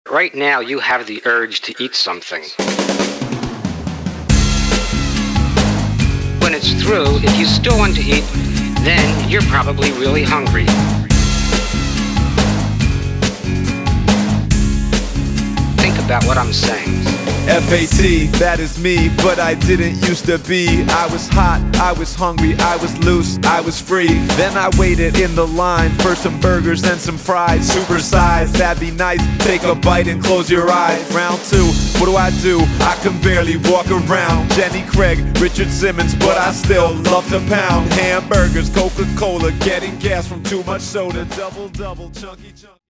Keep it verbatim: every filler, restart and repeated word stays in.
Right now, you have the urge to eat something. When it's through, if you still want to eat, then you're probably really hungry. Think about what I'm saying. F A T, that is me, but I didn't used to be. I was hot, I was hungry, I was loose, I was free. Then I waited in the line for some burgers and some fries. Supersized, that'd be nice, take a bite and close your eyes. Round two, what do I do? I can barely walk around. Jenny Craig, Richard Simmons, but I still love to pound. Hamburgers, Coca-Cola, getting gas from too much soda. Double, double, chunky, chunky.